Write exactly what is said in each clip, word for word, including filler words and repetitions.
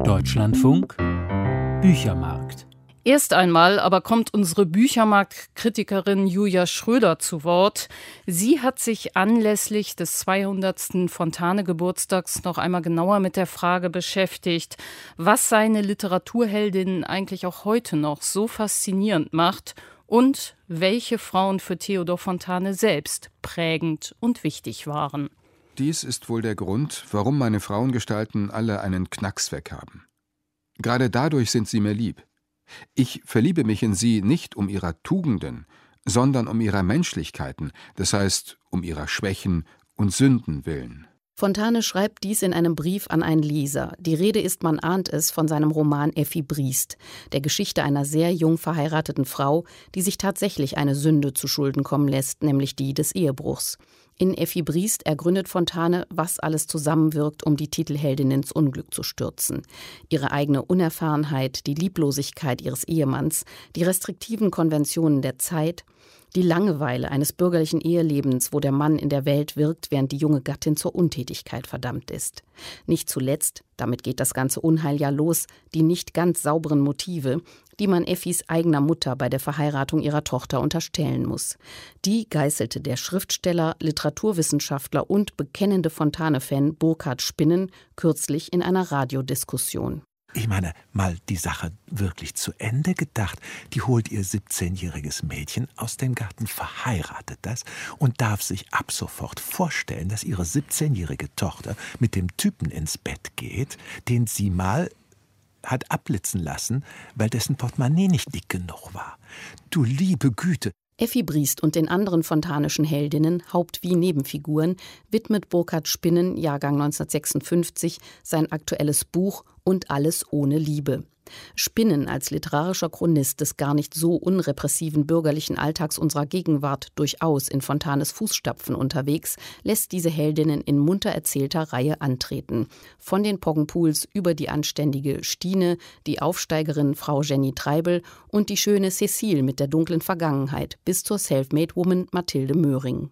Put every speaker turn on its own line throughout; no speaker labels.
Deutschlandfunk Büchermarkt.
Erst einmal aber kommt unsere Büchermarktkritikerin Julia Schröder zu Wort. Sie hat sich anlässlich des zweihundertsten Fontane-Geburtstags noch einmal genauer mit der Frage beschäftigt, was seine Literaturheldinnen eigentlich auch heute noch so faszinierend macht und welche Frauen für Theodor Fontane selbst prägend und wichtig waren.
Dies ist wohl der Grund, warum meine Frauengestalten alle einen Knacks weg haben. Gerade dadurch sind sie mir lieb. Ich verliebe mich in sie nicht um ihrer Tugenden, sondern um ihrer Menschlichkeiten, das heißt um ihrer Schwächen und Sünden willen.
Fontane schreibt dies in einem Brief an einen Leser. Die Rede ist, man ahnt es, von seinem Roman Effi Briest, der Geschichte einer sehr jung verheirateten Frau, die sich tatsächlich eine Sünde zu Schulden kommen lässt, nämlich die des Ehebruchs. In Effi Briest ergründet Fontane, was alles zusammenwirkt, um die Titelheldin ins Unglück zu stürzen. Ihre eigene Unerfahrenheit, die Lieblosigkeit ihres Ehemanns, die restriktiven Konventionen der Zeit, die Langeweile eines bürgerlichen Ehelebens, wo der Mann in der Welt wirkt, während die junge Gattin zur Untätigkeit verdammt ist. Nicht zuletzt, damit geht das ganze Unheil ja los, die nicht ganz sauberen Motive, die man Effis eigener Mutter bei der Verheiratung ihrer Tochter unterstellen muss. Die geißelte der Schriftsteller, Literaturwissenschaftler und bekennende Fontane-Fan Burkhard Spinnen kürzlich in einer Radiodiskussion.
Ich meine, mal die Sache wirklich zu Ende gedacht. Die holt ihr siebzehnjähriges Mädchen aus dem Garten, verheiratet das und darf sich ab sofort vorstellen, dass ihre siebzehnjährige Tochter mit dem Typen ins Bett geht, den sie mal hat abblitzen lassen, weil dessen Portemonnaie nicht dick genug war. Du liebe Güte!
Effi Briest und den anderen fontanischen Heldinnen, Haupt- wie Nebenfiguren, widmet Burkhard Spinnen, Jahrgang neunzehnhundertsechsundfünfzig, sein aktuelles Buch Und alles ohne Liebe. Spinnen als literarischer Chronist des gar nicht so unrepressiven bürgerlichen Alltags unserer Gegenwart durchaus in Fontanes Fußstapfen unterwegs, lässt diese Heldinnen in munter erzählter Reihe antreten. Von den Poggenpools über die anständige Stine, die Aufsteigerin Frau Jenny Treibel und die schöne Cécile mit der dunklen Vergangenheit bis zur Selfmade-Woman Mathilde Möhring.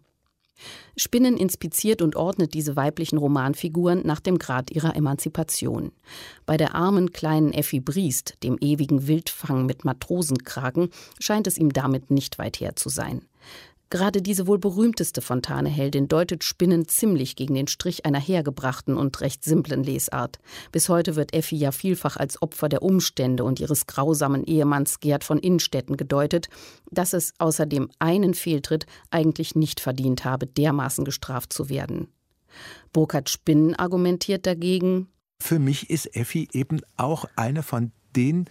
Spinnen inspiziert und ordnet diese weiblichen Romanfiguren nach dem Grad ihrer Emanzipation. Bei der armen kleinen Effi Briest, dem ewigen Wildfang mit Matrosenkragen, scheint es ihm damit nicht weit her zu sein. Gerade diese wohl berühmteste Fontane-Heldin deutet Spinnen ziemlich gegen den Strich einer hergebrachten und recht simplen Lesart. Bis heute wird Effi ja vielfach als Opfer der Umstände und ihres grausamen Ehemanns Gerd von Innstetten gedeutet, dass es außer dem einen Fehltritt eigentlich nicht verdient habe, dermaßen gestraft zu werden. Burkhard Spinnen argumentiert dagegen:
Für mich ist Effi eben auch eine von den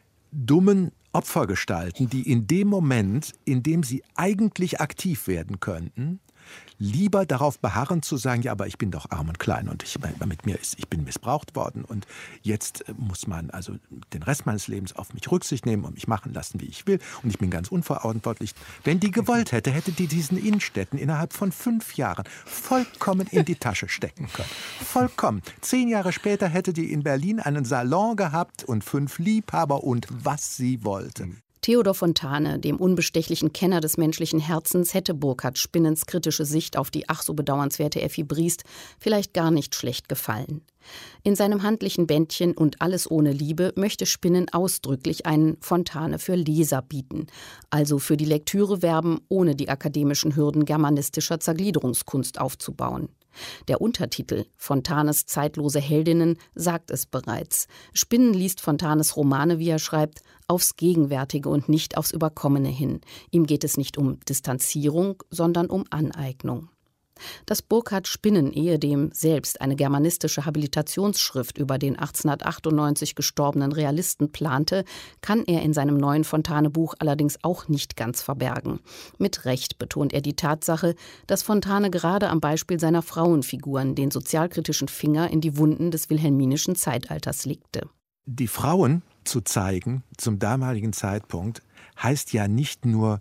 dummen Opfergestalten, die in dem Moment, in dem sie eigentlich aktiv werden könnten, lieber darauf beharren zu sagen, ja, aber ich bin doch arm und klein und ich, mit mir ist, ich bin missbraucht worden und jetzt muss man also den Rest meines Lebens auf mich Rücksicht nehmen und mich machen lassen, wie ich will und ich bin ganz unverantwortlich. Wenn die gewollt hätte, hätte die diesen Innstetten innerhalb von fünf Jahren vollkommen in die Tasche stecken können. Vollkommen. Zehn Jahre später hätte die in Berlin einen Salon gehabt und fünf Liebhaber und was sie wollte.
Theodor Fontane, dem unbestechlichen Kenner des menschlichen Herzens, hätte Burkhard Spinnens kritische Sicht auf die ach so bedauernswerte Effi Briest vielleicht gar nicht schlecht gefallen. In seinem handlichen Bändchen Und alles ohne Liebe möchte Spinnen ausdrücklich einen Fontane für Leser bieten, also für die Lektüre werben, ohne die akademischen Hürden germanistischer Zergliederungskunst aufzubauen. Der Untertitel »Fontanes zeitlose Heldinnen« sagt es bereits. Spinnen liest Fontanes Romane, wie er schreibt, aufs Gegenwärtige und nicht aufs Überkommene hin. Ihm geht es nicht um Distanzierung, sondern um Aneignung. Dass Burkhard Spinnen ehedem selbst eine germanistische Habilitationsschrift über den achtzehnhundertachtundneunzig gestorbenen Realisten plante, kann er in seinem neuen Fontane-Buch allerdings auch nicht ganz verbergen. Mit Recht betont er die Tatsache, dass Fontane gerade am Beispiel seiner Frauenfiguren den sozialkritischen Finger in die Wunden des wilhelminischen Zeitalters legte.
Die Frauen zu zeigen zum damaligen Zeitpunkt heißt ja nicht nur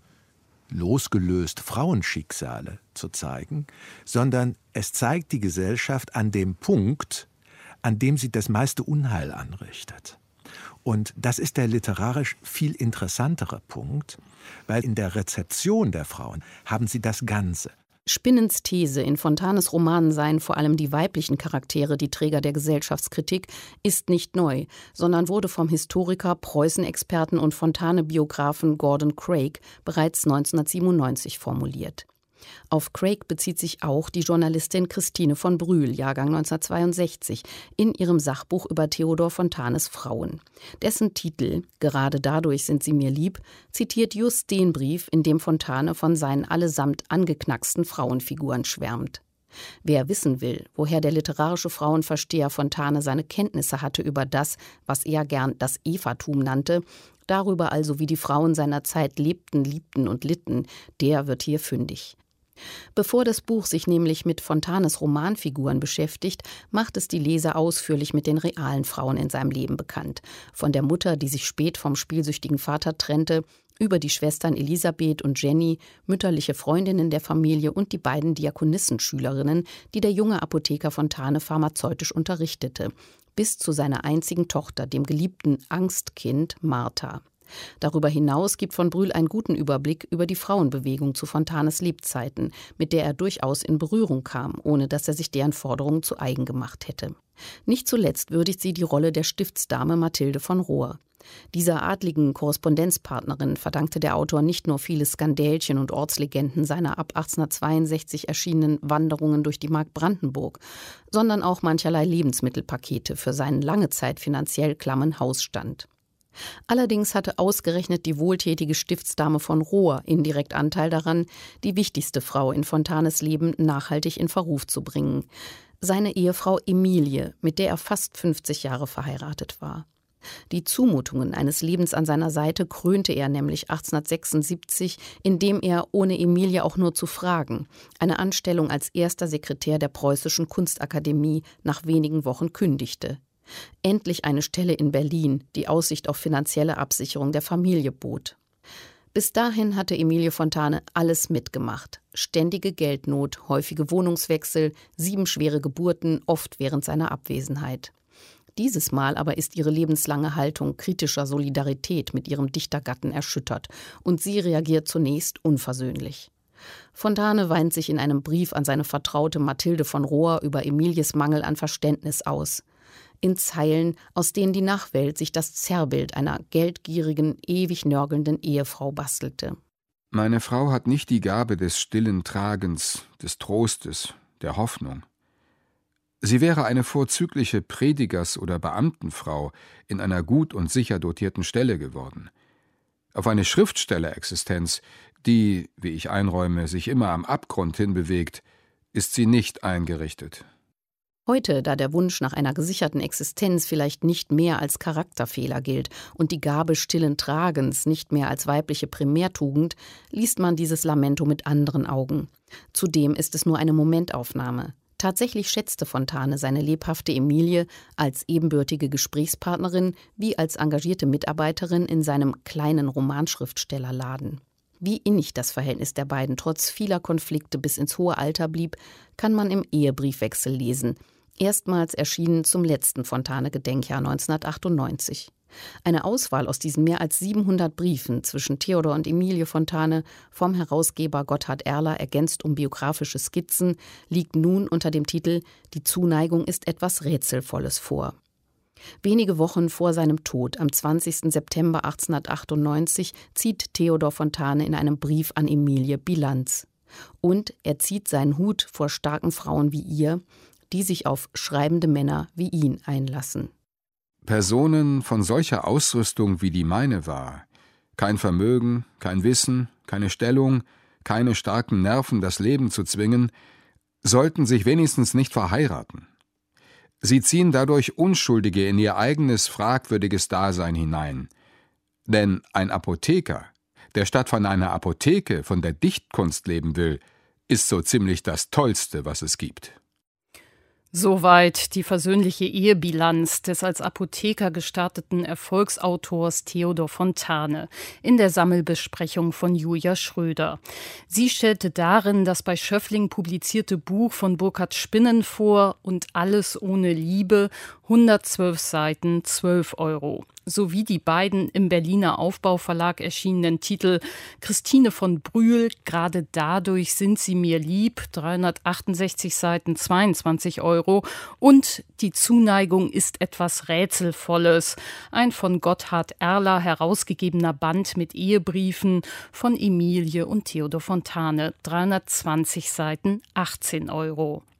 losgelöst Frauenschicksale zu zeigen, sondern es zeigt die Gesellschaft an dem Punkt, an dem sie das meiste Unheil anrichtet. Und das ist der literarisch viel interessantere Punkt, weil in der Rezeption der Frauen haben sie das Ganze.
Spinnens These, in Fontanes Romanen seien vor allem die weiblichen Charaktere die Träger der Gesellschaftskritik, ist nicht neu, sondern wurde vom Historiker, Preußen-Experten und Fontane-Biografen Gordon Craig bereits neunzehnhundertsiebenundneunzig formuliert. Auf Craig bezieht sich auch die Journalistin Christine von Brühl, Jahrgang neunzehnhundertzweiundsechzig, in ihrem Sachbuch über Theodor Fontanes Frauen. Dessen Titel »Gerade dadurch sind sie mir lieb« zitiert just den Brief, in dem Fontane von seinen allesamt angeknacksten Frauenfiguren schwärmt. Wer wissen will, woher der literarische Frauenversteher Fontane seine Kenntnisse hatte über das, was er gern das Evatum nannte, darüber also, wie die Frauen seiner Zeit lebten, liebten und litten, der wird hier fündig. Bevor das Buch sich nämlich mit Fontanes Romanfiguren beschäftigt, macht es die Leser ausführlich mit den realen Frauen in seinem Leben bekannt. Von der Mutter, die sich spät vom spielsüchtigen Vater trennte, über die Schwestern Elisabeth und Jenny, mütterliche Freundinnen der Familie und die beiden Diakonissenschülerinnen, die der junge Apotheker Fontane pharmazeutisch unterrichtete, bis zu seiner einzigen Tochter, dem geliebten Angstkind Martha. Darüber hinaus gibt von Brühl einen guten Überblick über die Frauenbewegung zu Fontanes Lebzeiten, mit der er durchaus in Berührung kam, ohne dass er sich deren Forderungen zu eigen gemacht hätte. Nicht zuletzt würdigt sie die Rolle der Stiftsdame Mathilde von Rohr. Dieser adligen Korrespondenzpartnerin verdankte der Autor nicht nur viele Skandälchen und Ortslegenden seiner ab achtzehnhundertzweiundsechzig erschienenen Wanderungen durch die Mark Brandenburg, sondern auch mancherlei Lebensmittelpakete für seinen lange Zeit finanziell klammen Hausstand. Allerdings hatte ausgerechnet die wohltätige Stiftsdame von Rohr indirekt Anteil daran, die wichtigste Frau in Fontanes Leben nachhaltig in Verruf zu bringen: seine Ehefrau Emilie, mit der er fast fünfzig Jahre verheiratet war. Die Zumutungen eines Lebens an seiner Seite krönte er nämlich achtzehnhundertsechsundsiebzig, indem er, ohne Emilie auch nur zu fragen, eine Anstellung als erster Sekretär der Preußischen Kunstakademie nach wenigen Wochen kündigte. Endlich eine Stelle in Berlin, die Aussicht auf finanzielle Absicherung der Familie bot. Bis dahin hatte Emilie Fontane alles mitgemacht. Ständige Geldnot, häufige Wohnungswechsel, sieben schwere Geburten, oft während seiner Abwesenheit. Dieses Mal aber ist ihre lebenslange Haltung kritischer Solidarität mit ihrem Dichtergatten erschüttert und sie reagiert zunächst unversöhnlich. Fontane weint sich in einem Brief an seine Vertraute Mathilde von Rohr über Emilies Mangel an Verständnis aus. In Zeilen, aus denen die Nachwelt sich das Zerrbild einer geldgierigen, ewig nörgelnden Ehefrau bastelte.
Meine Frau hat nicht die Gabe des stillen Tragens, des Trostes, der Hoffnung. Sie wäre eine vorzügliche Predigers- oder Beamtenfrau in einer gut und sicher dotierten Stelle geworden. Auf eine Schriftstellerexistenz, die, wie ich einräume, sich immer am Abgrund hin bewegt, ist sie nicht eingerichtet.
Heute, da der Wunsch nach einer gesicherten Existenz vielleicht nicht mehr als Charakterfehler gilt und die Gabe stillen Tragens nicht mehr als weibliche Primärtugend, liest man dieses Lamento mit anderen Augen. Zudem ist es nur eine Momentaufnahme. Tatsächlich schätzte Fontane seine lebhafte Emilie als ebenbürtige Gesprächspartnerin wie als engagierte Mitarbeiterin in seinem kleinen Romanschriftstellerladen. Wie innig das Verhältnis der beiden trotz vieler Konflikte bis ins hohe Alter blieb, kann man im Ehebriefwechsel lesen. Erstmals erschienen zum letzten Fontane-Gedenkjahr neunzehnhundertachtundneunzig. Eine Auswahl aus diesen mehr als siebenhundert Briefen zwischen Theodor und Emilie Fontane, vom Herausgeber Gotthard Erler ergänzt um biografische Skizzen, liegt nun unter dem Titel »Die Zuneigung ist etwas Rätselvolles« vor. Wenige Wochen vor seinem Tod, am zwanzigsten September achtzehnhundertachtundneunzig, zieht Theodor Fontane in einem Brief an Emilie Bilanz. Und er zieht seinen Hut vor starken Frauen wie ihr, die sich auf schreibende Männer wie ihn einlassen.
Personen von solcher Ausrüstung, wie die meine war, kein Vermögen, kein Wissen, keine Stellung, keine starken Nerven, das Leben zu zwingen, sollten sich wenigstens nicht verheiraten. Sie ziehen dadurch Unschuldige in ihr eigenes fragwürdiges Dasein hinein. Denn ein Apotheker, der statt von einer Apotheke von der Dichtkunst leben will, ist so ziemlich das Tollste, was es gibt.
Soweit die versöhnliche Ehebilanz des als Apotheker gestarteten Erfolgsautors Theodor Fontane in der Sammelbesprechung von Julia Schröder. Sie stellte darin das bei Schöffling publizierte Buch von Burkhard Spinnen vor und alles ohne Liebe, hundertzwölf Seiten, zwölf Euro. sowie die beiden im Berliner Aufbauverlag erschienenen Titel Christine von Brühl, Gerade dadurch sind sie mir lieb, dreihundertachtundsechzig Seiten, zweiundzwanzig Euro, und Die Zuneigung ist etwas Rätselvolles, ein von Gotthard Erler herausgegebener Band mit Ehebriefen von Emilie und Theodor Fontane, dreihundertzwanzig Seiten, achtzehn Euro.